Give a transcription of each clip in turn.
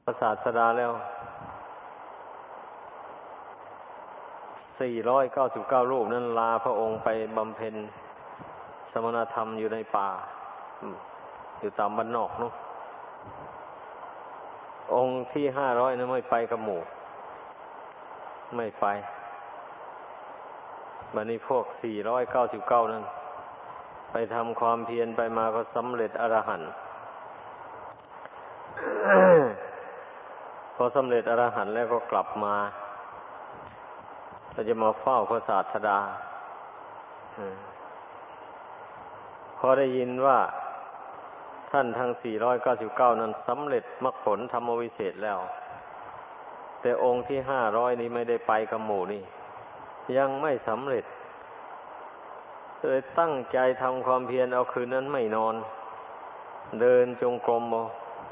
ระศาสดาแล้ว499รูปนั้นลาพระองค์ไปบำเพ็ญสมณธรรมอยู่ในป่าอยู่ตามบ้านนอกเนาะองค์ที่500นั้นไม่ไปกับหมู่ไม่ไปบัดนี้พวก499นั้นไปทำความเพียรไปมาก็สำเร็จอรหันต์ พอสำเร็จอรหันต์แล้วก็กลับมาเราจะมาเฝ้าพระศาสดาพอได้ยินว่าท่านทั้ง499นั้นสำเร็จมรรคผลธรรมวิเศษแล้วแต่องค์ที่500นี้ไม่ได้ไปกับหมู่นี่ยังไม่สำเร็จเลยตั้งใจทำความเพียรเอาคืนนั้นไม่นอนเดินจงกรมเอา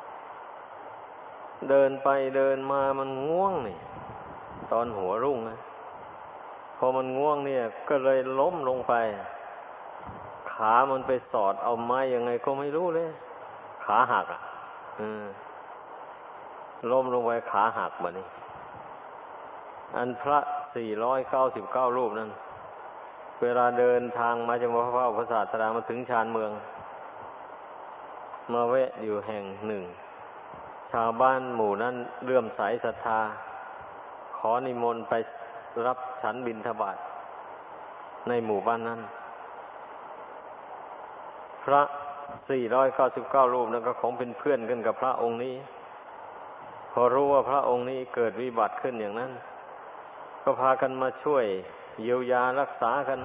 เดินไปเดินมามันง่วงนี่ตอนหัวรุ่งนะพอมันง่วงเนี่ยก็เลยล้มลงไปขามันไปสอดเอาไม้ยังไงก็ไม่รู้เลยขาหักล้มลงไปขาหักบัดนี้อันพระ499รูปนั้นเวลาเดินทางมาจากพระพุทธศาสนามาถึงชานเมืองมาแวะอยู่แห่งหนึ่งชาวบ้านหมู่นั้นเลื่อมใสศรัทธาขอนิมนต์ไปรับฉันบิณฑบาตในหมู่บ้านนั้นพระ499รูปนั้นก็คงเป็นเพื่อนกันกับพระองค์นี้พอรู้ว่าพระองค์นี้เกิดวิบัติขึ้นอย่างนั้นก็พากันมาช่วยเยียวยารักษากัน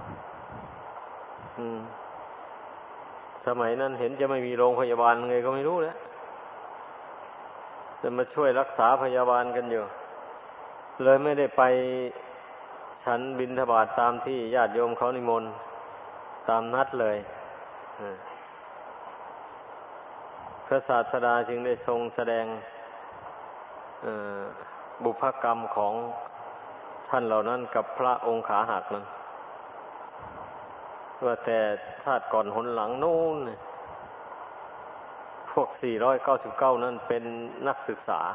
สมัยนั้นเห็นจะไม่มีโรงพยาบาลไงก็ไม่รู้แล้วจะมาช่วยรักษาพยาบาลกันอยู่เลยไม่ได้ไปฉันบิณฑบาตตามที่ญาติโยมเขานิมนต์ตามนัดเลยพระศาสดาจึงได้ทรงแสดงบุพกรรมของท่านเหล่านั้นกับพระองค์ขาหักนั้นว่าแต่ชาติก่อนหนหลังนู้นพวก499นั้นเป็นนักศึกษา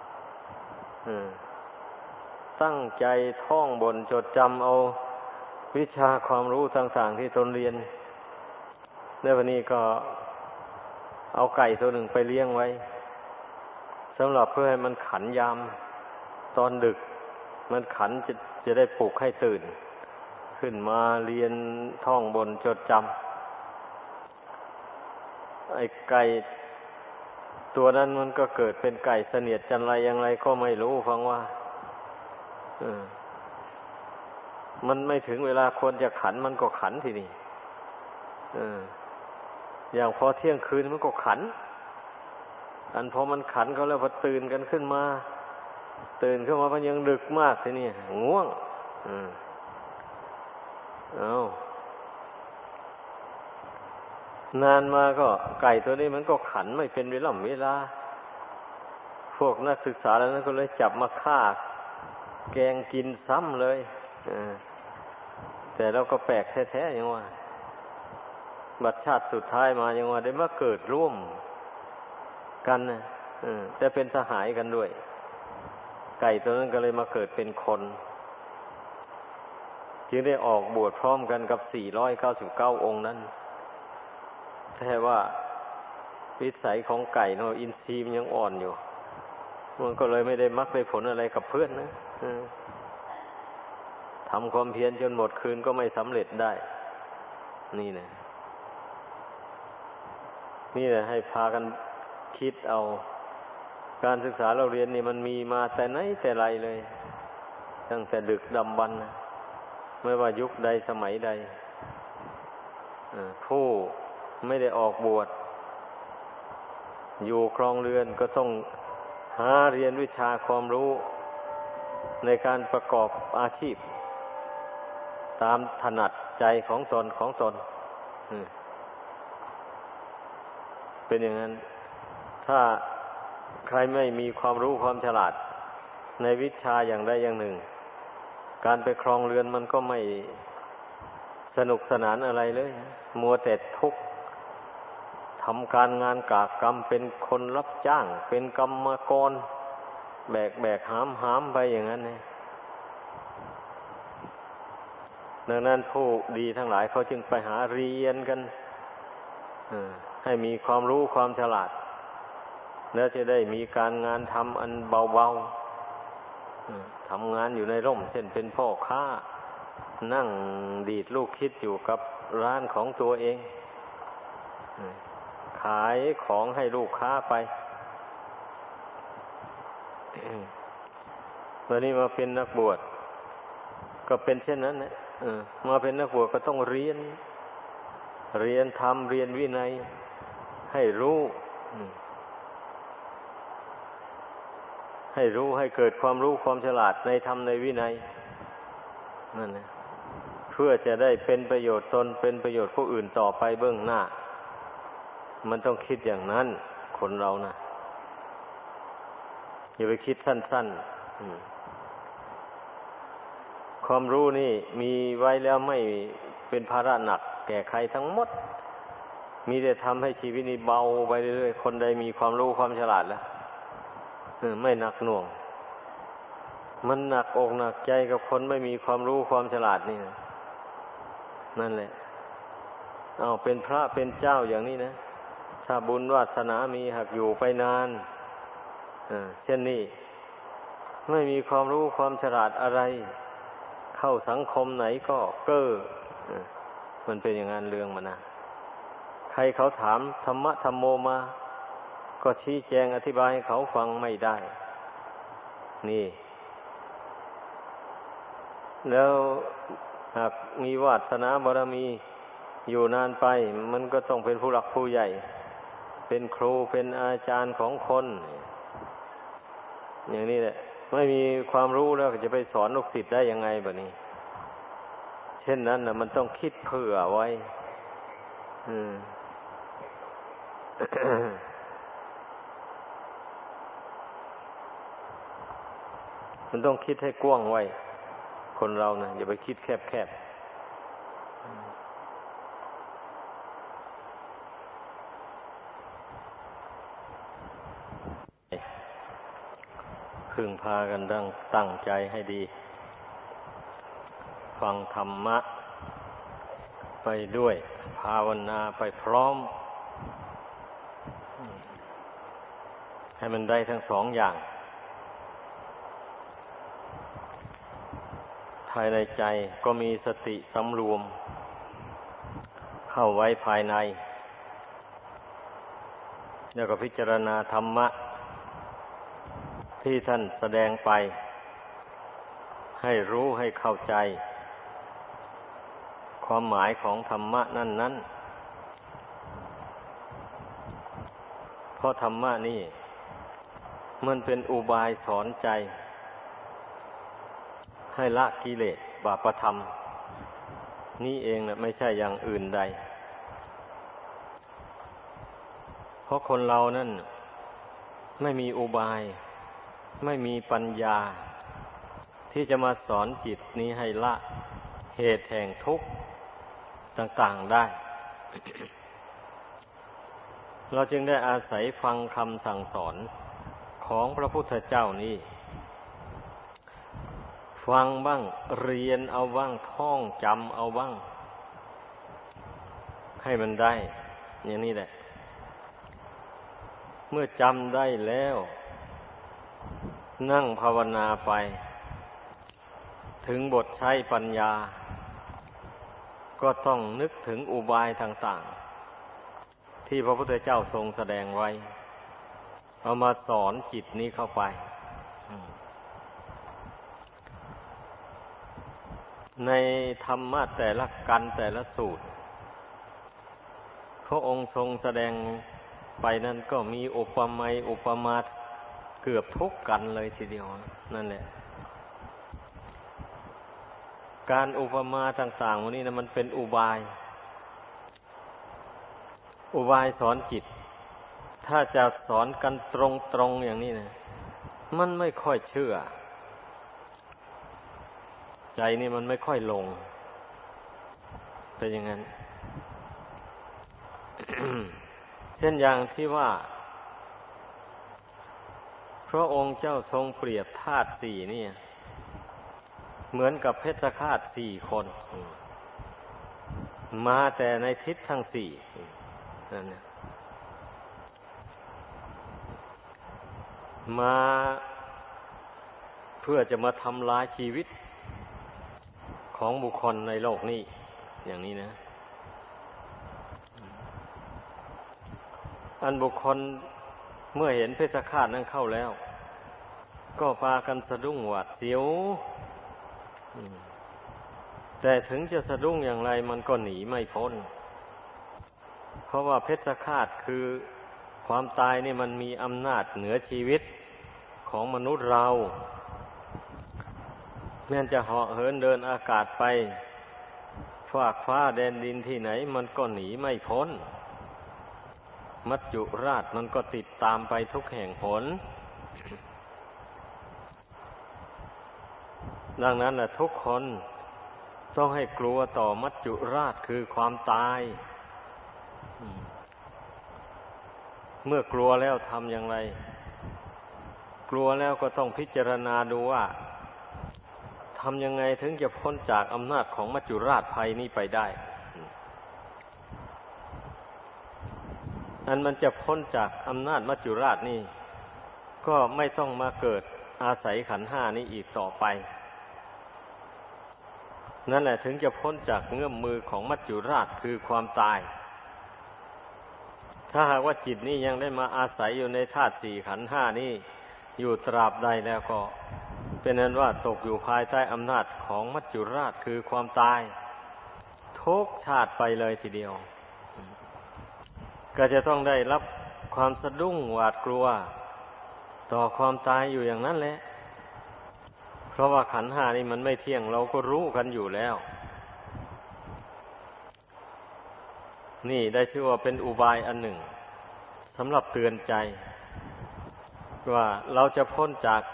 ตั้งใจท่องบนจดจำเอาวิชาความรู้ต่างๆที่ตนเรียนในวันนี้ก็เอาไก่ตัวหนึ่งไปเลี้ยงไว้สำหรับเพื่อให้มันขันยามตอนดึกมันขันจะได้ปลุกให้ตื่นขึ้นมาเรียนท่องบนจดจำไอ้ไก่ตัวนั้นมันก็เกิดเป็นไก่เสนียดจันไรอย่างไรก็ไม่รู้ฟังว่ามันไม่ถึงเวลาควรจะขันมันก็ขันทีนี่อย่างพอเที่ยงคืนมันก็ขันอันพอมันขันเขาแล้วพอตื่นกันขึ้นมาตื่นขึ้นมามันยังดึกมากทีนี่ง่วงนานมาก็ไก่ตัวนี้มันก็ขันไม่เป็นเวลาพวกนักศึกษาแล้วนั้นก็เลยจับมาฆ่าแกงกินซ้ำเลยแต่เราก็แปลกแท้ๆยังว่าบัดชาติสุดท้ายมายังว่าได้มาเกิดร่วมกันนะแต่เป็นสหายกันด้วยไก่ตัวนั้นก็เลยมาเกิดเป็นคนจึงได้ออกบวชพร้อมกันกับ499องค์นั้นแต่ว่าวิสัยของไก่เนาะอินทรีย์มันยังอ่อนอยู่มันก็เลยไม่ได้มรรคได้ผลอะไรกับเพื่อนนะทำความเพียรจนหมดคืนก็ไม่สำเร็จได้นี่นะให้พากันคิดเอาการศึกษาเราเรียนนี่มันมีมาแต่ไหนแต่ไรเลยตั้งแต่ดึกดำบรรพ์นะไม่ว่ายุคใดสมัยใดผู้ไม่ได้ออกบวชอยู่ครองเรือนก็ต้องหาเรียนวิชาความรู้ในการประกอบอาชีพตามถนัดใจของตนเป็นอย่างนั้นถ้าใครไม่มีความรู้ความฉลาดในวิชาอย่างใดอย่างหนึ่งการไปครองเรือนมันก็ไม่สนุกสนานอะไรเลยมัวแต่ทุกข์ทำการงานกากกรรมเป็นคนรับจ้างเป็นกรรมกรแบกหามไปอย่างนั้นเนี่ยดังนั้นผู้ดีทั้งหลายเขาจึงไปหาเรียนกันให้มีความรู้ความฉลาดแล้วจะได้มีการงานทำอันเบาๆทำงานอยู่ในร่มเช่นเป็นพ่อค้านั่งดีดลูกคิดอยู่กับร้านของตัวเองขายของให้ลูกค้าไปวันนี้มาเป็นนักบวชก็เป็นเช่นนั้นนะมาเป็นนักบวชก็ต้องเรียนธรรมเรียนวินัยให้รู้ให้เกิดความรู้ความฉลาดในธรรมในวินัยนั่นนะเพื่อจะได้เป็นประโยชน์ตนเป็นประโยชน์ผู้อื่นต่อไปเบื้องหน้ามันต้องคิดอย่างนั้นคนเรานะอย่าไปคิดสั้นๆความรู้นี่มีไว้แล้วไม่เป็นภาระหนักแก่ใครทั้งหมดมีแต่ทำให้ชีวิตนี้เบาไปเรื่อยๆคนใดมีความรู้ความฉลาดแล้วไม่หนักหน่วงมันหนักอกหนักใจกับคนไม่มีความรู้ความฉลาดนี่นั่นแหละเป็นพระเป็นเจ้าอย่างนี้นะถ้าบุญวาสนามีหากอยู่ไปนานเช่นนี้ไม่มีความรู้ความฉลาดอะไรเข้าสังคมไหนก็เก้อมันเป็นอย่างนั้นเรื่องมันนะใครเขาถามธรรมะธรรมโมมาก็ชี้แจงอธิบายให้เขาฟังไม่ได้นี่แล้วหากมีวาสนาบารมีอยู่นานไปมันก็ต้องเป็นผู้หลักผู้ใหญ่เป็นครูเป็นอาจารย์ของคนอย่างนี้แหละไม่มีความรู้แล้วจะไปสอนลูกศิษย์ได้ยังไงแบบนี้เช่นนั้นนะมันต้องคิดเผื่อไว้มันต้องคิดให้กว้างไว้คนเรานะอย่าไปคิดแคบพึงพากันตั้งใจให้ดีฟังธรรมะไปด้วยภาวนาไปพร้อมให้มันได้ทั้งสองอย่างภายในใจก็มีสติสำรวมเข้าไว้ภายในแล้วก็พิจารณาธรรมะที่ท่านแสดงไปให้รู้ให้เข้าใจความหมายของธรรมะนั้นเพราะธรรมะนี่มันเป็นอุบายสอนใจให้ละกิเลสบาปธรรมนี่เองนะไม่ใช่อย่างอื่นใดเพราะคนเรานั่นไม่มีอุบายไม่มีปัญญาที่จะมาสอนจิตนี้ให้ละเหตุแห่งทุกข์ต่างๆได้ เราจึงได้อาศัยฟังคำสั่งสอนของพระพุทธเจ้านี้ฟังบ้างเรียนเอาบ้างท่องจำเอาบ้างให้มันได้อย่างนี้แหละเมื่อจำได้แล้วนั่งภาวนาไปถึงบทใช้ปัญญาก็ต้องนึกถึงอุบายต่างๆที่พระพุทธเจ้าทรงแสดงไว้เอามาสอนจิตนี้เข้าไปในธรรมะแต่ละกันแต่ละสูตรพระองค์ทรงแสดงไปนั้นก็มีอุปมาอุปมาเกือบทุกกันเลยทีเดียวนั่นแหละการอุปมาต่างๆวันนี้นะมันเป็นอุบายสอนจิตถ้าจะสอนกันตรงๆอย่างนี้นะมันไม่ค่อยเชื่อใจนี่มันไม่ค่อยลงเป็นอย่างนั้น เช่นอย่างที่ว่าพระองค์เจ้าทรงเปรียบธาตุสี่นี่เหมือนกับเพชฌฆาต4 คนมาแต่ในทิศทั้ง4นั่นเนี่ยมาเพื่อจะมาทำลายชีวิตของบุคคลในโลกนี้อย่างนี้นะอันบุคคลเมื่อเห็นเพชฌฆาตนั้นเข้าแล้วก็พากันสะดุ้งหวาดเสียวแต่ถึงจะสะดุ้งอย่างไรมันก็หนีไม่พ้นเพราะว่าเพชฌฆาตคือความตายนี่มันมีอำนาจเหนือชีวิตของมนุษย์เราแม้จะเหาะเหินเดินอากาศไปฟากฟ้าแดนดินที่ไหนมันก็หนีไม่พ้นมัจจุราชมันก็ติดตามไปทุกแห่งหนดังนั้นแหละทุกคนต้องให้กลัวต่อมัจจุราชคือความตายเมื่อกลัวแล้วทำอย่างไรกลัวแล้วก็ต้องพิจารณาดูว่าทำยังไงถึงจะพ้นจากอำนาจของมัจจุราชภัยนี้ไปได้อันมันจะพ้นจากอำนาจมัจจุราชนี่ก็ไม่ต้องมาเกิดอาศัยขันธ์5นี้อีกต่อไปนั่นแหละถึงจะพ้นจากเงื้อมมือของมัจจุราชคือความตายถ้าหากว่าจิตนี้ยังได้มาอาศัยอยู่ในธาตุ4ขันธ์5นี้อยู่ตราบใดแล้วก็เป็นนั้นว่าตกอยู่ภายใต้อำนาจของมัจจุราชคือความตายทุกชาติไปเลยทีเดียวก็จะต้องได้รับความสะดุ้งหวาดกลัวต่อความตายอยู่อย่างนั้นแหละเพราะว่าขันธ์5นี่มันไม่เที่ยงเราก็รู้กันอยู่แล้วนี่ได้ชื่อว่าเป็นอุบายอันหนึ่งสำหรับเตือนใจว่าเราจะพ้นจาก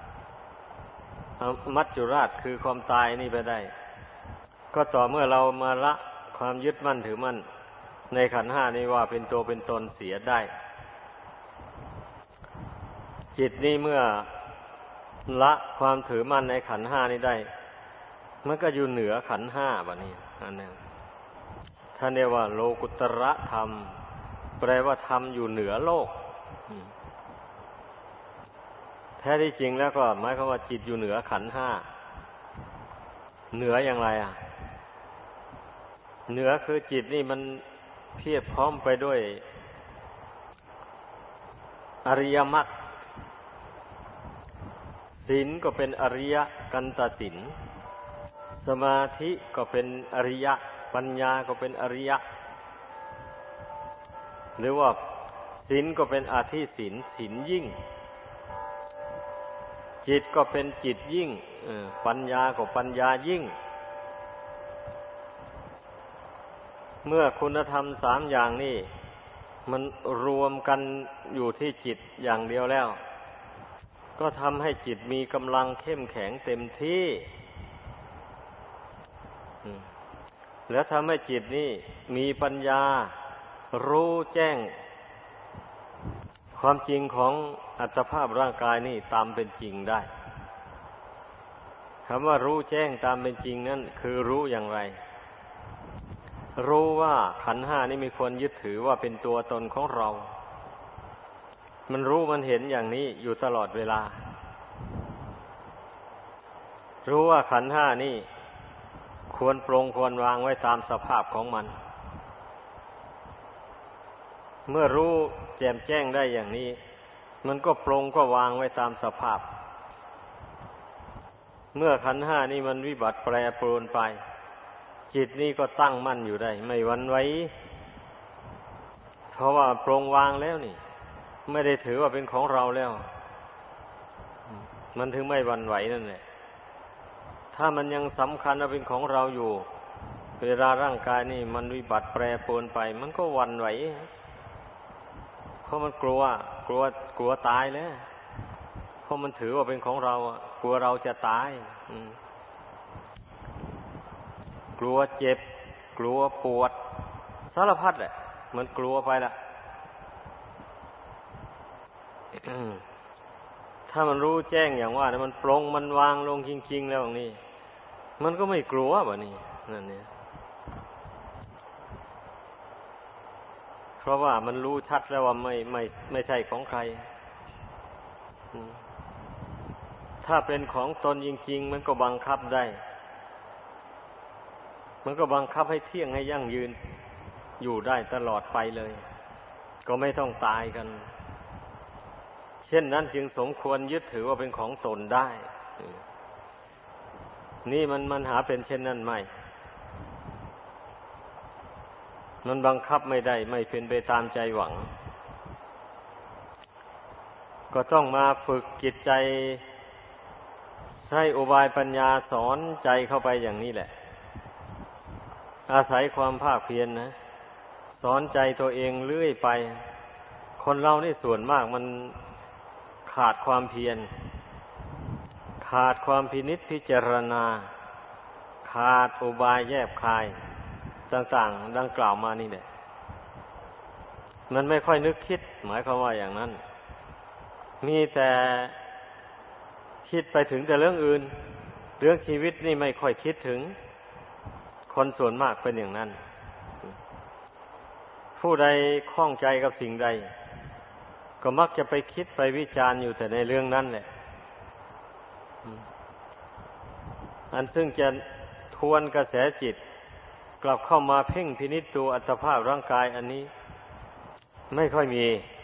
มัจจุราชคือความตายนี่ไปได้ก็ต่อเมื่อเรามาละความยึดมั่นถือมั่นในขันธ์5นี้ว่าเป็นตัวเป็นตนเสียได้จิตนี้เมื่อละความถือมั่นในขันธ์5นี้ได้มันก็อยู่เหนือขันธ์5บัดนี้อันนั้นท่านเรียกว่าโลกุตระธรรมแปลว่าธรรมอยู่เหนือโลกแท้ที่จริงแล้วก็หมายความว่าจิตอยู่เหนือขันธ์5เหนืออย่างไรอ่ะเหนือคือจิตนี่มันเพียบพร้อมไปด้วยอริยมรรคศีลก็เป็นอริยกันตศีลสมาธิก็เป็นอริยปัญญาก็เป็นอริยหรือว่าศีลก็เป็นอธิศีลศีลยิ่งจิตก็เป็นจิตยิ่งปัญญาก็ปัญญายิ่งเมื่อคุณธรรม3อย่างนี้มันรวมกันอยู่ที่จิตอย่างเดียวแล้วก็ทำให้จิตมีกำลังเข้มแข็งเต็มที่แล้วทำให้จิตนี่มีปัญญารู้แจ้งความจริงของอัตภาพร่างกายนี่ตามเป็นจริงได้คำว่ารู้แจ้งตามเป็นจริงนั่นคือรู้อย่างไรรู้ว่าขันธ์5นี่มีควรยึดถือว่าเป็นตัวตนของเรามันรู้มันเห็นอย่างนี้อยู่ตลอดเวลารู้ว่าขันธ์5นี่ควรปรงควรวางไว้ตามสภาพของมันเมื่อรู้แจ่มแจ้งได้อย่างนี้มันก็ปรงก็วางไว้ตามสภาพเมื่อขันธ์5นี่มันวิบัติแปรปรวนไปจิตนี่ก็ตั้งมั่นอยู่ได้ไม่หวั่นไหวเพราะว่าปรงวางแล้วนี่ไม่ได้ถือว่าเป็นของเราแล้วมันถึงไม่หวั่นไหวนั่นแหละถ้ามันยังสำคัญว่าเป็นของเราอยู่เวลาร่างกายนี่มันวิบัติแปรปรวนไปมันก็หวั่นไหวเพราะมันกลัวตายแล้วเพราะมันถือว่าเป็นของเรากลัวเราจะตายกลัวเจ็บกลัวปวดสารพัดแหละมันกลัวไปละถ้ามันรู้แจ้งอย่างว่ามันปรงมันวางลงจริงๆแล้วอย่างนี้มันก็ไม่กลัวแบบนี้นั่นเนี่ยเพราะว่ามันรู้ชัดแล้วว่าไม่ใช่ของใครถ้าเป็นของตนจริงๆมันก็บังคับได้มันก็บังคับให้เที่ยงให้ยั่งยืนอยู่ได้ตลอดไปเลยก็ไม่ต้องตายกันเช่นนั้นจึงสมควรยึดถือว่าเป็นของตนได้นี่มันหาเป็นเช่นนั้นไม่มันบังคับไม่ได้ไม่เป็นไปตามใจหวังก็ต้องมาฝึกจิตใจใช้อุบายปัญญาสอนใจเข้าไปอย่างนี้แหละอาศัยความภาคเพียรนะสอนใจตัวเองเรื่อยไปคนเรานี่ส่วนมากมันขาดความเพียรขาดความพินิจพิจารณาขาดอุบายแยบคายต่างๆดังกล่าวมานี่แหละมันไม่ค่อยนึกคิดหมายความว่าอย่างนั้นมีแต่คิดไปถึงแต่เรื่องอื่นเรื่องชีวิตนี่ไม่ค่อยคิดถึงคนส่วนมากเป็นอย่างนั้นผู้ใดข้องใจกับสิ่งใดก็มักจะไปคิดไปวิจารณ์อยู่แต่ในเรื่องนั้นแหละอันซึ่งจะทวนกระแสจิตกลับเข้ามาเพ่งพินิจตัวอัตภาพร่างกายอันนี้ไม่ค่อยมี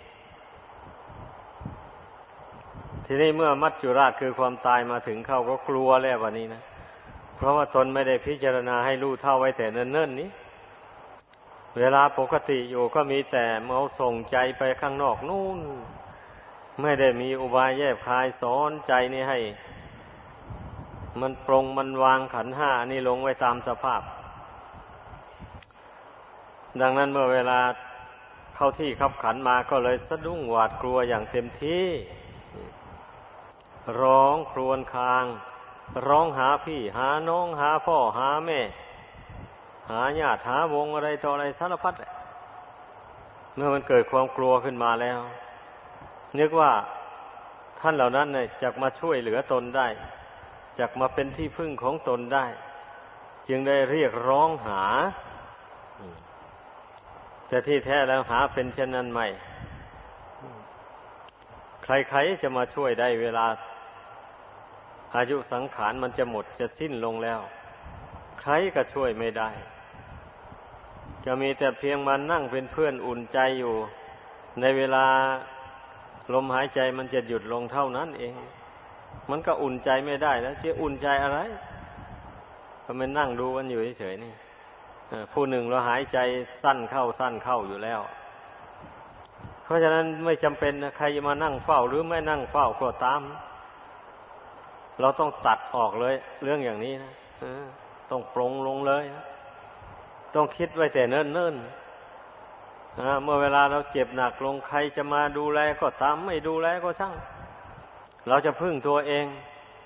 ทีนี้เมื่อมัจจุราชคือความตายมาถึงเข้าก็กลัวแล้ววันนี้นะเพราะว่าตนไม่ได้พิจารณาให้รู้เท่าไว้แต่เนิ่นๆนี้เวลาปกติอยู่ก็มีแต่เมาส่งใจไปข้างนอกนู่นไม่ได้มีอุบายแยบคายสอนใจนี่ให้มันปรงมันวางขันธ์ห้านี่ลงไว้ตามสภาพดังนั้นเมื่อเวลาเข้าที่คับขันมาก็เลยสะดุ้งหวาดกลัวอย่างเต็มที่ร้องครวญครางร้องหาพี่หาน้องหาพ่อหาแม่หาญาติหาวงอะไรต่ออะไรสารพัดเมื่อมันเกิดความกลัวขึ้นมาแล้วนึกว่าท่านเหล่านั้นเนี่ยจะมาช่วยเหลือตนได้จะมาเป็นที่พึ่งของตนได้จึงได้เรียกร้องหาแต่ที่แท้แล้วหาเป็นเช่นนั้นไม่ใครๆจะมาช่วยได้เวลาอายุสังขารมันจะหมดจะสิ้นลงแล้วใครก็ช่วยไม่ได้จะมีแต่เพียงมานั่งเป็นเพื่อนอุ่นใจอยู่ในเวลาลมหายใจมันจะหยุดลงเท่านั้นเองมันก็อุ่นใจไม่ได้แล้วจะอุ่นใจอะไรก็มันนั่งดูกันอยู่เฉยๆนี่ผู้หนึ่งเราหายใจสั้นเข้าอยู่แล้วเพราะฉะนั้นไม่จำเป็นนะใครจะมานั่งเฝ้าหรือไม่นั่งเฝ้าก็ตามเราต้องตัดออกเลยเรื่องอย่างนี้นะต้องปรงลงเลยต้องคิดไว้แต่เนิ่นๆเมื่อเวลาเราเจ็บหนักลงใครจะมาดูแลก็ตามไม่ดูแลก็ช่างเราจะพึ่งตัวเอง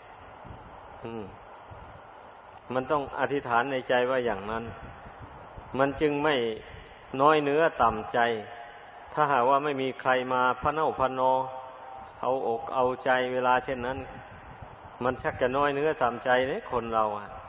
มันต้องอธิษฐานในใจว่าอย่างนั้นมันจึงไม่น้อยเนื้อต่ำใจถ้าหากว่าไม่มีใครมาพะเนาพะนอเอาอกเอาใจเวลาเช่นนั้นมันชักจะน้อยเนื้อต่ำใจเลยคนเรา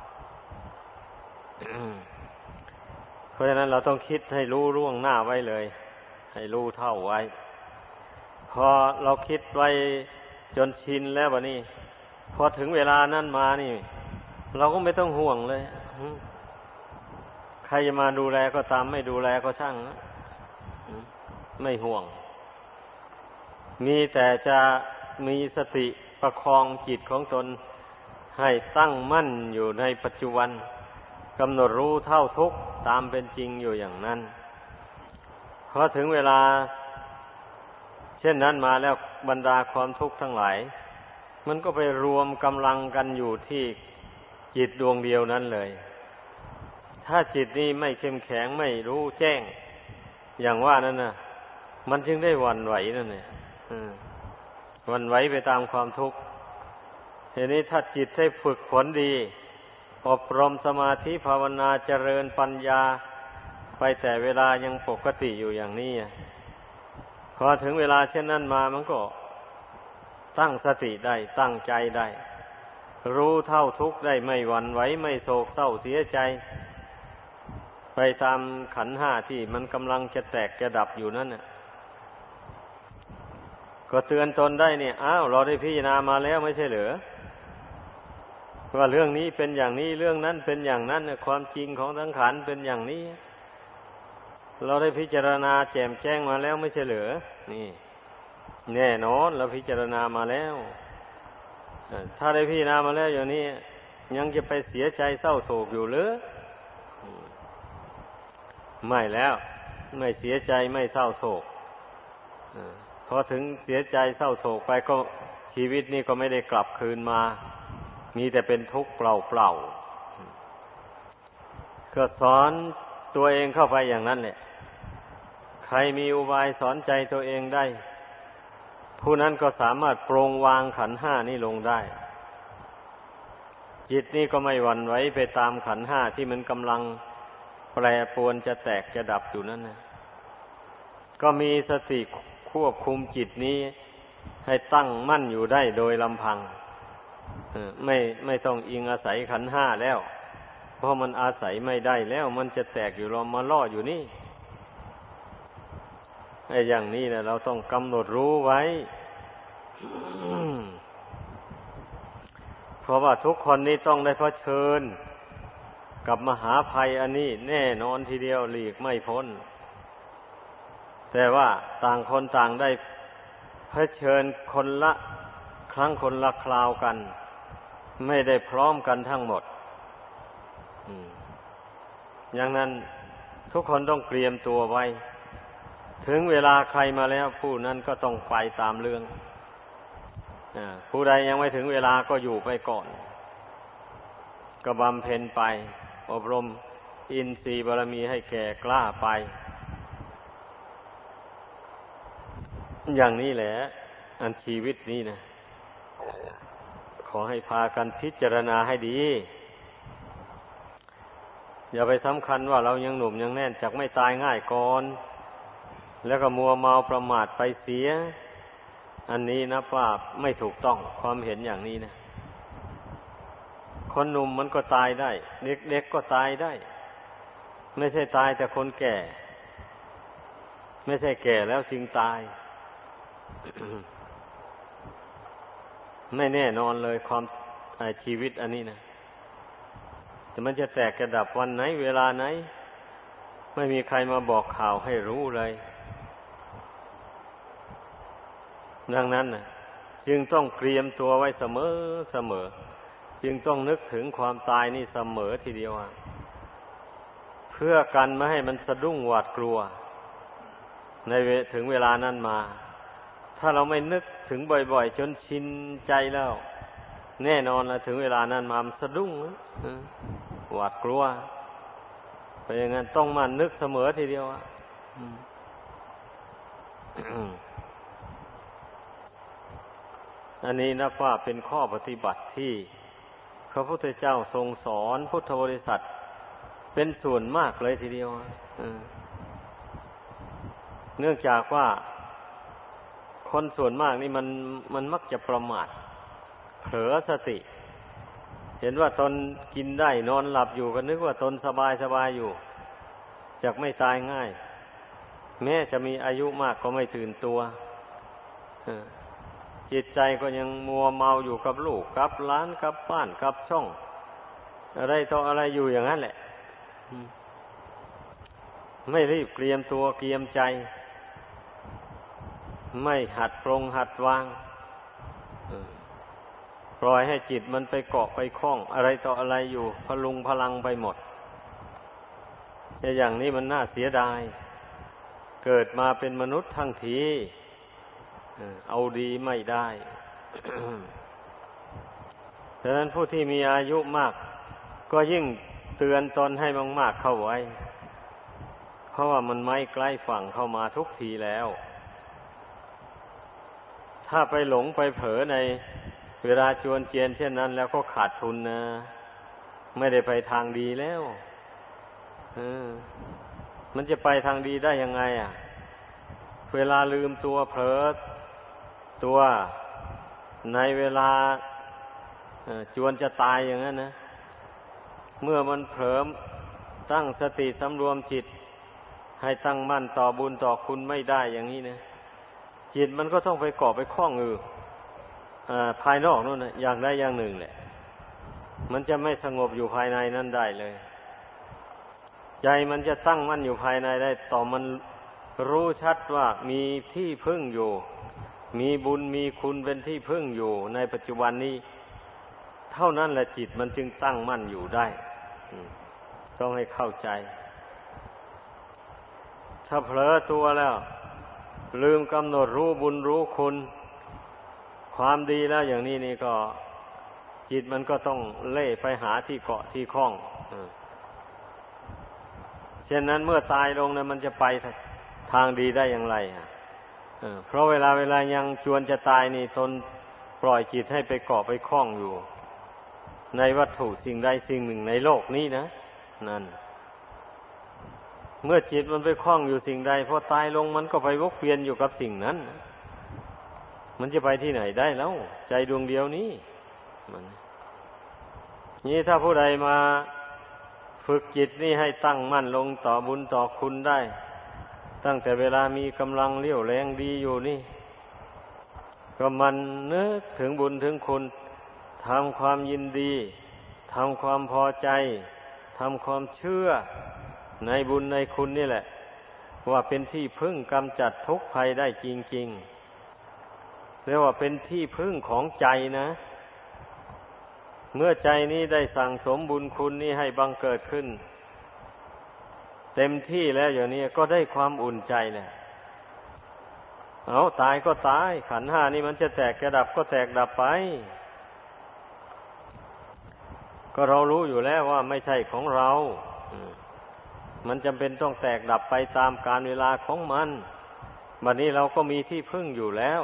เพราะฉะนั้นเราต้องคิดให้รู้ล่วงหน้าไว้เลยให้รู้เท่าไว้พอเราคิดไว้จนชินแล้วบัดนี้พอถึงเวลานั้นมานี่เราก็ไม่ต้องห่วงเลยใครจะมาดูแลก็ตามไม่ดูแลก็ช่างไม่ห่วงมีแต่จะมีสติประคองจิตของตนให้ตั้งมั่นอยู่ในปัจจุบันกำหนดรู้เท่าทุกข์ตามเป็นจริงอยู่อย่างนั้นพอถึงเวลาเช่นนั้นมาแล้วบรรดาความทุกข์ทั้งหลายมันก็ไปรวมกำลังกันอยู่ที่จิตดวงเดียวนั้นเลยถ้าจิตนี้ไม่เข้มแข็งไม่รู้แจ้งอย่างว่านั้นน่ะมันจึงได้หวั่นไหวนั่นแหละหวั่นไหวไปตามความทุกข์ทีนี้ถ้าจิตได้ฝึกฝนดีอบรมสมาธิภาวนาเจริญปัญญาไปแต่เวลายังปกติอยู่อย่างนี้พอถึงเวลาเช่นนั้นมามันก็ตั้งสติได้ตั้งใจได้รู้เท่าทุกข์ได้ไม่หวั่นไหวไม่โศกเศร้าเสียใจไปตามขันธ์ห้าที่มันกำลังจะแตกจะดับอยู่นั่นน่ะก็เตือนตนได้เนี่ยอ้าวเราได้พิจารณามาแล้วไม่ใช่เหรอว่าเรื่องนี้เป็นอย่างนี้เรื่องนั้นเป็นอย่างนั้นความจริงของสังขารเป็นอย่างนี้เราได้พิจารณาแจ่มแจ้งมาแล้วไม่ใช่เหรอนี่แน่นอนเราพิจารณามาแล้วถ้าได้พิจารณามาแล้วอย่างนี้ยังจะไปเสียใจเศร้าโศกอยู่หรือไม่แล้วไม่เสียใจไม่เศร้าโศกพอถึงเสียใจเศร้าโศกไปก็ชีวิตนี้ก็ไม่ได้กลับคืนมามีแต่เป็นทุกข์เปล่าๆก็สอนตัวเองเข้าไปอย่างนั้นแหละใครมีอุบายสอนใจตัวเองได้ผู้นั้นก็สามารถปรงวางขันธ์ห้านี้ลงได้จิตนี่ก็ไม่หวั่นไหวไปตามขันธ์ห้าที่มันกำลังแปรปรวนจะแตกจะดับอยู่นั่นนะก็มีสติควบคุมจิตนี้ให้ตั้งมั่นอยู่ได้โดยลำพังไม่ต้องอิงอาศัยขันธ์ห้าแล้วเพราะมันอาศัยไม่ได้แล้วมันจะแตกอยู่เรามาล่ออยู่นี่ไอ้อย่างนี้นะเราต้องกำหนดรู้ไว้ เพราะว่าทุกคนนี้ต้องได้เผชิญกับมหาภัยอันนี้แน่นอนทีเดียวหลีกไม่พ้นแต่ว่าต่างคนต่างได้เผชิญคนละครั้งคนละคราวกันไม่ได้พร้อมกันทั้งหมดอย่างนั้นทุกคนต้องเตรียมตัวไว้ถึงเวลาใครมาแล้วผู้นั้นก็ต้องไปตามเรื่องผู้ใดยังไม่ถึงเวลาก็อยู่ไปก่อนก็บำเพ็ญไปอบรมอินทรีย์บารมีให้แก่กล้าไปอย่างนี้แหละอันชีวิตนี้นะขอให้พากันพิจารณาให้ดีอย่าไปสำคัญว่าเรายังหนุ่มยังแน่นจักไม่ตายง่ายก่อนแล้วก็มัวเมาประมาทไปเสียอันนี้นะว่าไม่ถูกต้องความเห็นอย่างนี้นะคนหนุ่มมันก็ตายได้เด็กๆก็ตายได้ไม่ใช่ตายแต่คนแก่ไม่ใช่แก่แล้วจึงตาย ไม่แน่นอนเลยความชีวิตอันนี้นะแต่มันจะแตกกระดับวันไหนเวลาไหนไม่มีใครมาบอกข่าวให้รู้เลยดังนั้นนะจึงต้องเตรียมตัวไว้เสมอจึงต้องนึกถึงความตายนี่เสมอทีเดียวเพื่อกันไม่ให้มันสะดุ้งหวาดกลัวถึงเวลานั้นมาถ้าเราไม่นึกถึงบ่อยๆจนชินใจแล้วแน่นอนแล้วถึงเวลานั้นมามันสะดุ้งหวาดกลัวเพราะอย่างนั้นต้องมานึกเสมอทีเดียวอันนี้นับว่าเป็นข้อปฏิบัติที่พระพุทธเจ้าทรงสอนพุทธบริษัทเป็นส่วนมากเลยทีเดียวเนื่องจากว่าคนส่วนมากนี่มันมักจะประมาทเผลอสติเห็นว่าตนกินได้นอนหลับอยู่ก็นึกว่าตนสบายอยู่จักไม่ตายง่ายแม้จะมีอายุมากก็ไม่ตื่นตัวจิตใจก็ยังมัวเมาอยู่กับลูกกับหลานกับบ้านกับช่องอะไรต่ออะไรอยู่อย่างนั้นแหละไม่รีบเตรียมตัวเตรียมใจไม่หัดปรงหัดวางปล่อยให้จิตมันไปเกาะไปคล้องอะไรต่ออะไรอยู่พลุงพลังไปหมดอย่างนี้มันน่าเสียดายเกิดมาเป็นมนุษย์ทั้งทีเอาดีไม่ได้ ฉะนั้นผู้ที่มีอายุมากก็ยิ่งเตือนตนให้มากๆเข้าไว้เพราะว่ามันไม่ใกล้ฝั่งเข้ามาทุกทีแล้วถ้าไปหลงไปเผลอในเวลาจวนเจียนเช่นนั้นแล้วก็ขาดทุนนะไม่ได้ไปทางดีแล้วมันจะไปทางดีได้ยังไงเวลาลืมตัวเผลอตัวในเวลาจวนจะตายอย่างนั้นนะเมื่อมันเผลอตั้งสติสำรวมจิตให้ตั้งมั่นต่อบุญต่อคุณไม่ได้อย่างนี้นะจิตมันก็ต้องไปเกาะไปคล้องอยู่ภายนอกนู่นนะอย่างใดอย่างหนึ่งแหละมันจะไม่สงบอยู่ภายในนั่นได้เลยใจมันจะตั้งมั่นอยู่ภายในได้ต่อมันรู้ชัดว่ามีที่พึ่งอยู่มีบุญมีคุณเป็นที่พึ่งอยู่ในปัจจุบันนี้เท่านั้นแหละจิตมันจึงตั้งมั่นอยู่ได้ต้องให้เข้าใจถ้าเผลอตัวแล้วลืมกำหนดรู้บุญรู้คุณความดีแล้วอย่างนี้นี่ก็จิตมันก็ต้องเล่ไปหาที่เกาะที่คล้องเช่นนั้นเมื่อตายลงเนี่ยมันจะไปทางดีได้อย่างไรเพราะเวลายังจวนจะตายนี่ตนปล่อยจิตให้ไปเกาะไปคล้องอยู่ในวัตถุสิ่งใดสิ่งหนึ่งในโลกนี้นะนั่นเมื่อจิตมันไปคล้องอยู่สิ่งใดพอตายลงมันก็ไปวกเวียนอยู่กับสิ่งนั้นมันจะไปที่ไหนได้แล้วใจดวงเดียวนี้นี่ถ้าผู้ใดมาฝึกจิตนี่ให้ตั้งมั่นลงต่อบุญต่อคุณได้ตั้งแต่เวลามีกำลังเรี่ยวแรงดีอยู่นี่ก็มันนึกถึงบุญถึงคุณทำความยินดีทำความพอใจทำความเชื่อในบุญในคุณนี่แหละว่าเป็นที่พึ่งกำจัดทุกข์ภัยได้จริงๆเรียกว่าเป็นที่พึ่งของใจนะเมื่อใจนี้ได้สั่งสมบุญคุณนี้ให้บังเกิดขึ้นเต็มที่แล้วอย่างนี้ก็ได้ความอุ่นใจแหละเอาตายก็ตายขันธ์ห้านี่มันจะแตกจะดับก็แตกดับไปก็เรารู้อยู่แล้วว่าไม่ใช่ของเรามันจำเป็นต้องแตกดับไปตามกาลเวลาของมันบัดนี้เราก็มีที่พึ่งอยู่แล้ว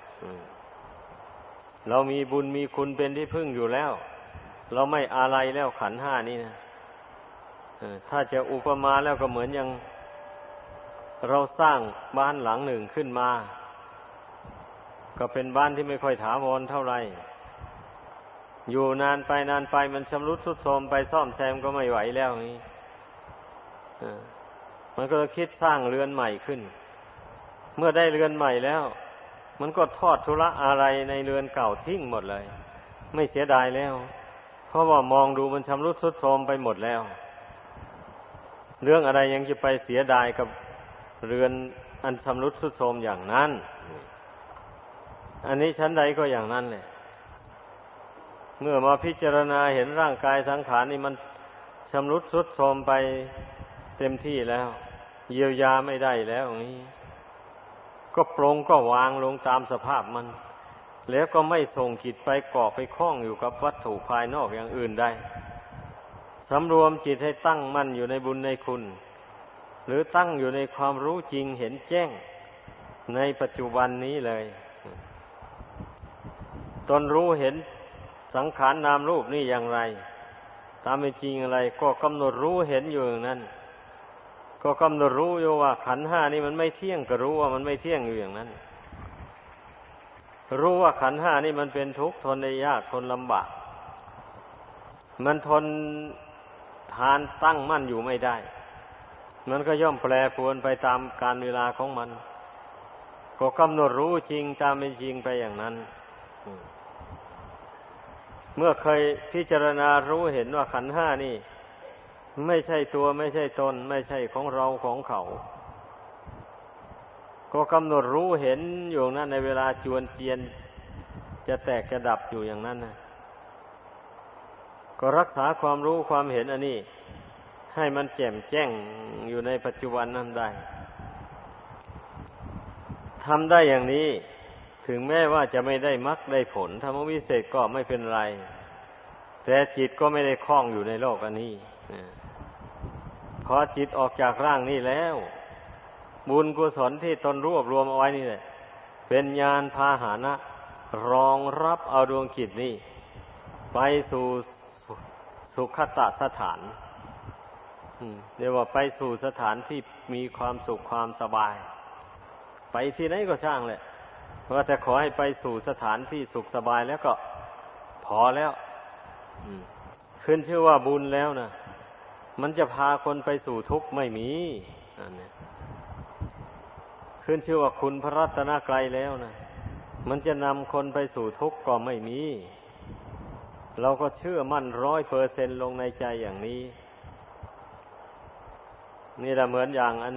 เรามีบุญมีคุณเป็นที่พึ่งอยู่แล้วเราไม่อะไรแล้วขันธ์ห้านี่นะถ้าจะอุปมาแล้วก็เหมือนอย่างเราสร้างบ้านหลังหนึ่งขึ้นมาก็เป็นบ้านที่ไม่ค่อยถาวรเท่าไหร่อยู่นานไปมันชำรุดทรุดโทรมไปซ่อมแซมก็ไม่ไหวแล้วนี่มันก็คิดสร้างเรือนใหม่ขึ้นเมื่อได้เรือนใหม่แล้วมันก็ทอดทุระอะไรในเรือนเก่าทิ้งหมดเลยไม่เสียดายแล้วเพราะว่ามองดูมันชำรุดทรุดโทรมไปหมดแล้วเรื่องอะไรยังจะไปเสียดายกับเรือนอันชำรุดทรุดโทรมอย่างนั้นอันนี้ชั้นใดก็อย่างนั้นแหละเมื่อมาพิจารณาเห็นร่างกายสังขารนี่มันชำรุดทรุดโทรมไปเต็มที่แล้วเยียวยาไม่ได้แล้วอย่างนี้ก็ปรงก็วางลงตามสภาพมันแล้วก็ไม่ส่งจิตไปเกาะไปคล้องอยู่กับวัตถุภายนอกอย่างอื่นได้สำรวมจิตให้ตั้งมั่นอยู่ในบุญในคุณหรือตั้งอยู่ในความรู้จริงเห็นแจ้งในปัจจุบันนี้เลยตนรู้เห็นสังขารนามรูปนี่อย่างไรตามเป็นจริงอะไรก็กำหนดรู้เห็นอยู่อย่างนั้นก็กำหนดรู้อยู่ว่าขันธ์ห้านี่มันไม่เที่ยงก็รู้ว่ามันไม่เที่ยงอยู่อย่างนั้นรู้ว่าขันธ์ห้านี่มันเป็นทุกข์ทนได้ยากทนลำบากมันทนทานตั้งมั่นอยู่ไม่ได้มันก็ย่อมแปรปรวนไปตามกาลเวลาของมันก็กำหนดรู้จริงตามเป็นจริงไปอย่างนั้นเมื่อเคยพิจารณารู้เห็นว่าขันธ์ห้านี่ไม่ใช่ตัวไม่ใช่ตนไม่ใช่ของเราของเขาก็กำหนดรู้เห็นอยู่นั้นในเวลาจวนเจียนจะแตกจะดับอยู่อย่างนั้นนะก็รักษาความรู้ความเห็นอันนี้ให้มันแจ่มแจ้งอยู่ในปัจจุบันนั้นได้ทำได้อย่างนี้ถึงแม้ว่าจะไม่ได้มรรคได้ผลธรรมวิเศษก็ไม่เป็นไรแต่จิตก็ไม่ได้คล้องอยู่ในโลกอันนี้พอจิตออกจากร่างนี้แล้วบุญกุศลที่ตนรวบรวมเอาไว้นี่แหละเป็นญาณพาหนะรองรับเอาดวงจิตนี้ไปสู่สุขตสถานเรียกว่าไปสู่สถานที่มีความสุขความสบายไปที่ไหนก็ช่างแหละว่าจะขอให้ไปสู่สถานที่สุขสบายแล้วก็พอแล้วขึ้นชื่อว่าบุญแล้วนะมันจะพาคนไปสู่ทุกข์ไม่มีอันนี้ขึ้นชื่อว่าคุณพระรัตนกรัยแล้วนะมันจะนำคนไปสู่ทุกข์ก็ไม่มีเราก็เชื่อมั่น100%ลงในใจอย่างนี้นี่แหละเหมือนอย่างอัน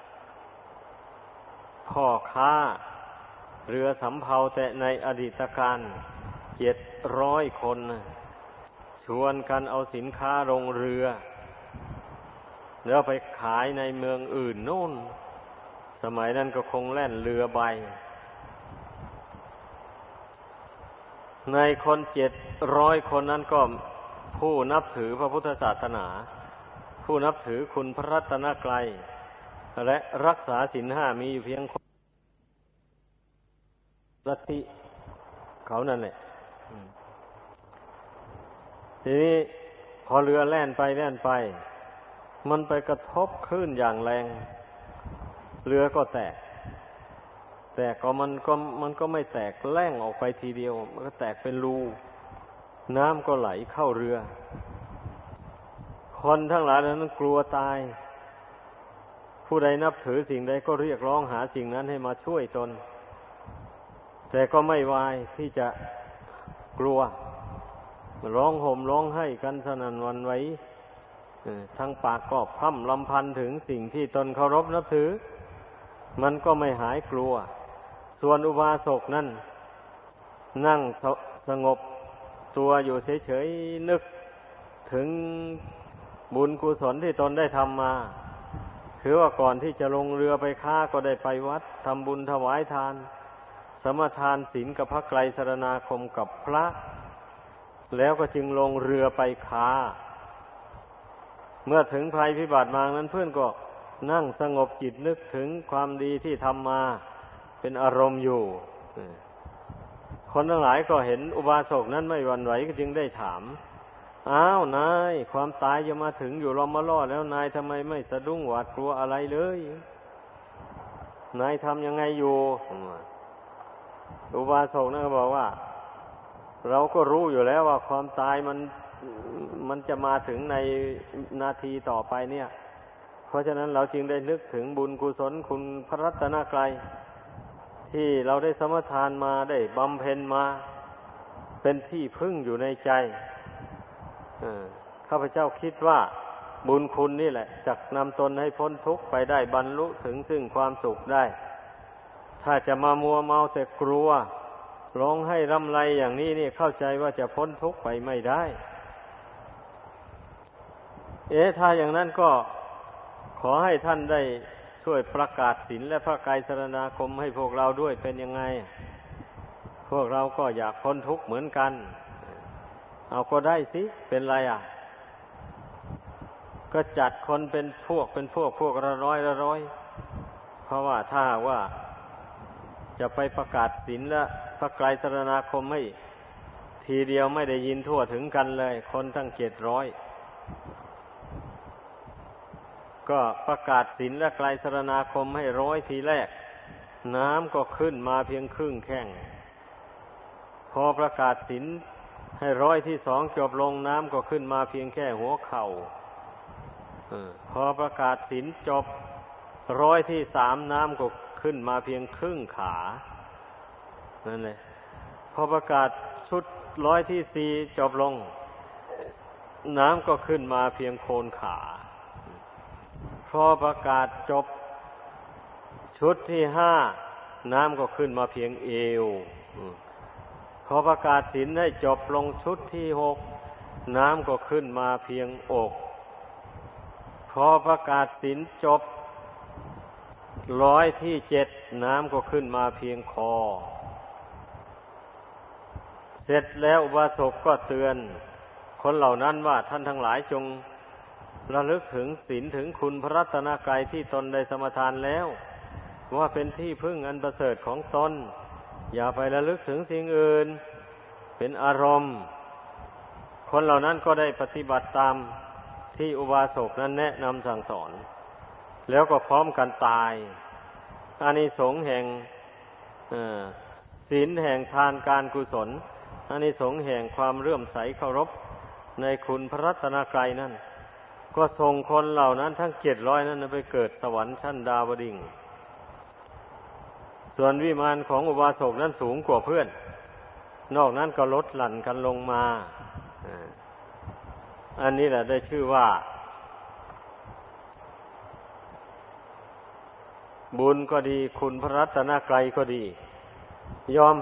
พ่อค้าเรือสำเภาแต่ในอดีตการ700 คนชวนกันเอาสินค้าลงเรือแล้วไปขายในเมืองอื่นโน่นสมัยนั้นก็คงแล่นเรือใบในคน700 คนนั้นก็ผู้นับถือพระพุทธศาสนาผู้นับถือคุณพระรัตนกรัยและรักษาศีล 5มีอยู่เพียงคนลัทธิเขานั่นแหละทีนี้พอเรือแล่นไปมันไปกระทบคลื่นอย่างแรงเรือก็แตกก็มันก็ไม่แตกแล่งออกไปทีเดียวมันก็แตกเป็นรูน้ำก็ไหลเข้าเรือคนทั้งหลายนั้นกลัวตายผู้ใดนับถือสิ่งใดก็เรียกร้องหาสิ่งนั้นให้มาช่วยตนแต่ก็ไม่วายที่จะกลัวร้องห่มร้องไห้กันสนั่นหวั่นไหวทั้งปากก็พร่ำรำพันถึงสิ่งที่ตนเคารพนับถือมันก็ไม่หายกลัวส่วนอุบาสกนั่นนั่งสงบตัวอยู่เฉยๆนึกถึงบุญกุศลที่ตนได้ทำมาคือว่าก่อนที่จะลงเรือไปค้าก็ได้ไปวัดทำบุญถวายทานสมทานศีลกับพระไตรสรณาคมกับพระแล้วก็จึงลงเรือไปค้าเมื่อถึงภัยพิบัติมานั้นเพื่อนก็นั่งสงบจิตนึกถึงความดีที่ทำมาเป็นอารมณ์อยู่คนทั้งหลายก็เห็นอุบาสกนั้นไม่หวั่นไหวก็จึงได้ถามอ้าวนายความตายจะมาถึงอยู่ล้อมมาล้อแล้วนายทำไมไม่สะดุ้งหวาดกลัวอะไรเลยนายทำยังไงอยู่อุบาสกนั่นก็บอกว่าเราก็รู้อยู่แล้วว่าความตายมันจะมาถึงในนาทีต่อไปเนี่ยเพราะฉะนั้นเราจึงได้นึกถึงบุญกุศลคุณพระรัตนกรัยที่เราได้สมทานมาได้บำเพ็ญมาเป็นที่พึ่งอยู่ในใจข้าพเจ้าคิดว่าบุญคุณนี่แหละจักนำตนให้พ้นทุกข์ไปได้บรรลุถึงซึ่งความสุขได้ถ้าจะมามัวเมาแต่กลัวร้องให้รำไรอย่างนี้นี่เข้าใจว่าจะพ้นทุกข์ไปไม่ได้ถ้าอย่างนั้นก็ขอให้ท่านได้ช่วยประกาศศีลและพระไตรสรณาคมให้พวกเราด้วยเป็นยังไงพวกเราก็อยากพ้นทุกข์เหมือนกันเอาก็ได้สิเป็นไรก็จัดคนเป็นพวกละร้อยเพราะว่าถ้าว่าจะไปประกาศศีลและพระไตรสรณาคมให้ทีเดียวไม่ได้ยินทั่วถึงกันเลยคนตั้ง700ก็ประกาศศีลและไตรสรณาคมให้100ทีแรกน้ำก็ขึ้นมาเพียงครึ่งแข้งพอประกาศศีลให้100ที่2จบลงน้ำก็ขึ้นมาเพียงแค่หัวเข่าพอประกาศศีลจบ100ที่3น้ำก็ขึ้นมาเพียงครึ่งขานั่นแหละพอประกาศชุด100ที่4จบลงน้ำก็ขึ้นมาเพียงโคนขาพอประกาศจบชุดที่5น้ำก็ขึ้นมาเพียงเอวพอประกาศศีลให้จบลงชุดที่6น้ำก็ขึ้นมาเพียงอกพอประกาศศีลจบ100ที่7น้ำก็ขึ้นมาเพียงคอเสร็จแล้วอุบาสกก็เตือนคนเหล่านั้นว่าท่านทั้งหลายจงระลึกถึงศีลถึงคุณพระรัตนกรัยที่ตนได้สมทานแล้วว่าเป็นที่พึ่งอันประเสริฐของตนอย่าไประลึกถึงสิ่งอื่นเป็นอารมณ์คนเหล่านั้นก็ได้ปฏิบัติตามที่อุบาสกนั้นแนะนำสั่งสอนแล้วก็พร้อมกันตายอานิสงส์แห่งศีลแห่งทานการกุศลอานิสงส์แห่งความเลื่อมใสเคารพในคุณพระรัตนกรัยนั่นก็ส่งคนเหล่านั้นทั้ง700นั้นไปเกิดสวรรค์ชั้นดาวดึงส์ส่วนวิมานของอุบาสกนั้นสูงกว่าเพื่อนนอกนั้นก็ลดหลั่นกันลงมาอันนี้แหละได้ชื่อว่าบุญก็ดีคุณพระรัตนกรัยก็ดียอม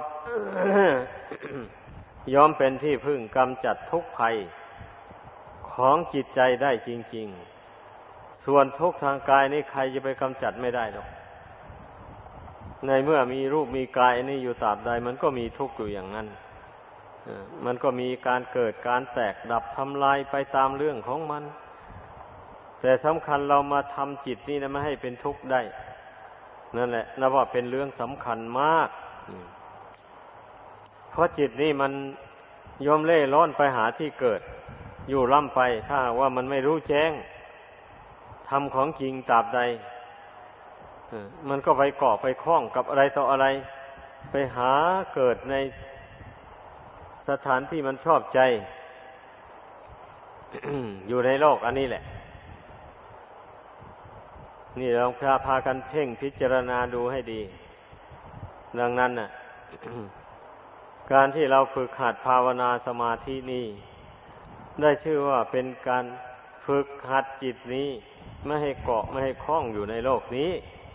ยอมเป็นที่พึ่งกำจัดทุกข์ภัยของจิตใจได้จริงๆส่วนทุกข์ทางกายนี่ใครจะไปกำจัดไม่ได้หรอกในเมื่อมีรูปมีกายนี่อยู่ตราบใดมันก็มีทุกข์อยู่อย่างนั้นมันก็มีการเกิดการแตกดับทำลายไปตามเรื่องของมันแต่สำคัญเรามาทำจิตนี่นะไม่ให้เป็นทุกข์ได้นั่นแหละนับว่าเป็นเรื่องสำคัญมากเพราะจิตนี่มันย่อมเล่ร่อนไปหาที่เกิดอยู่ร่ำไปถ้าว่ามันไม่รู้แจ้งทำของจริงตราบใดมันก็ไปเกาะไปคล้องกับอะไรต่ออะไรไปหาเกิดในสถานที่มันชอบใจ อยู่ในโลกอันนี้แหละนี่ลองพากันเพ่งพิจารณาดูให้ดีดังนั้นน่ะ การที่เราฝึกหัดภาวนาสมาธินี้ได้ชื่อว่าเป็นการฝึกหัดจิตนี้ไม่ให้เกาะไม่ให้คล้องอยู่ในโลกนี้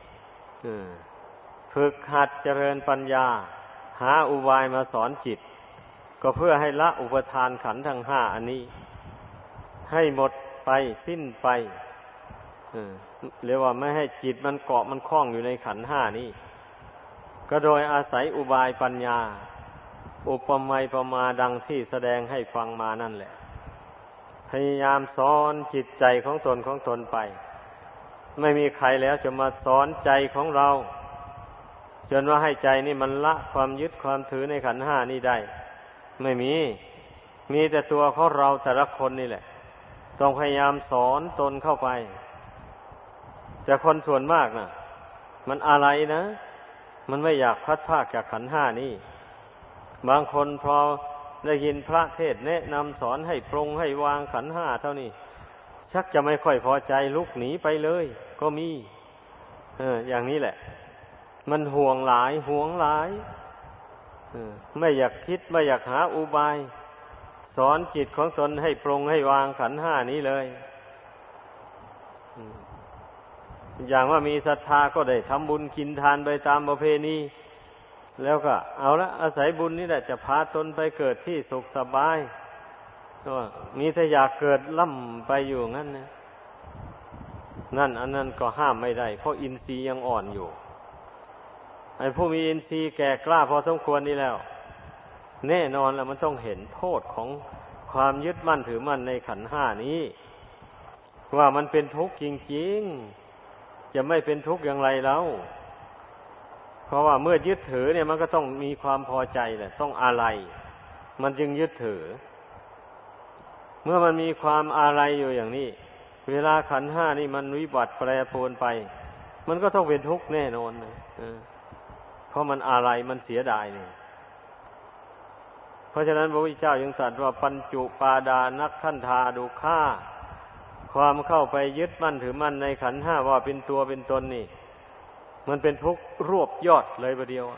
ฝึกหัดเจริญปัญญาหาอุบายมาสอนจิตก็เพื่อให้ละอุปทานขันธ์ทั้ง5อันนี้ให้หมดไปสิ้นไปเรียกว่าไม่ให้จิตมันเกาะมันคล้องอยู่ในขันธ์5นี้ก็โดยอาศัยอุบายปัญญาอุปมาอุปไมยดังที่แสดงให้ฟังมานั่นแหละพยายามสอนจิตใจของตนไปไม่มีใครแล้วจะมาสอนใจของเราจนว่าให้ใจนี่มันละความยึดความถือในขันธ์5นี้ได้ไม่มีแต่ตัวของเราแต่ละคนนี่แหละต้องพยายามสอนตนเข้าไปแต่คนส่วนมากน่ะมันอะไรนะมันไม่อยากพัดพรากจากขันธ์5นี้บางคนพอได้ยินพระเทศน์แนะนำสอนให้ปรงให้วางขันธ์5เท่านี้ชักจะไม่ค่อยพอใจลุกหนีไปเลยก็มีอย่างนี้แหละมันห่วงหลายไม่อยากคิดไม่อยากหาอุบายสอนจิตของตนให้ปรงให้วางขันธ์5นี้เลยอย่างว่ามีศรัทธาก็ได้ทำบุญกินทานไปตามประเพณีแล้วก็เอาละอาศัยบุญนี่แหละจะพาตนไปเกิดที่สุขสบายก็มีแต่อยากเกิดล่ำไปอยู่งั้นนะนั่นอันนั้นก็ห้ามไม่ได้เพราะอินทรีย์ยังอ่อนอยู่ไอ้ผู้มีอินทรีย์แก่กล้าพอสมควรนี่แล้วแน่นอนแล้วมันต้องเห็นโทษของความยึดมั่นถือมั่นในขันธ์5นี้ว่ามันเป็นทุกข์จริงๆจะไม่เป็นทุกข์อย่างไรแล้วเพราะว่าเมื่อยึดถือเนี่ยมันก็ต้องมีความพอใจแหละต้องอาลัยมันจึงยึดถือเมื่อมันมีความอาลัยอยู่อย่างนี้เวลาขันธ์5นี่มันวิบัติแปรปรวนไปมันก็ต้องเป็นทุกข์แน่นอนเลยเพราะมันอาลัยมันเสียดายเนี่ยเพราะฉะนั้นพระพุทธเจ้ายังตรัสว่าปัญจุปาดานักขันธาดุข่าความเข้าไปยึดมั่นถือมั่นในขันธ์5ว่าเป็นตัวเป็นตนนี่มันเป็นทุกข์รวบยอดเลยประเดียว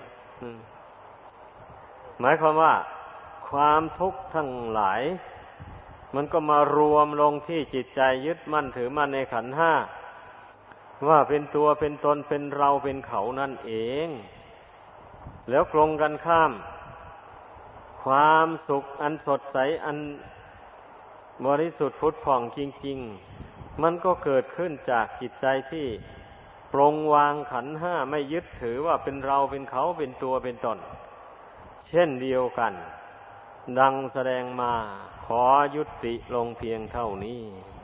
หมายความว่าความทุกข์ทั้งหลายมันก็มารวมลงที่จิตใจยึดมั่นถือมั่นในขันธ์5ว่าเป็นตัวเป็นตนเป็นเราเป็นเขานั่นเองแล้วตรงกันข้ามความสุขอันสดใสอันบริสุทธิ์ผุดผ่องจริงๆมันก็เกิดขึ้นจากจิตใจที่ปรงวางขันธ์5ไม่ยึดถือว่าเป็นเราเป็นเขาเป็นตัวเป็นตนเช่นเดียวกันดังแสดงมาขอยุติลงเพียงเท่านี้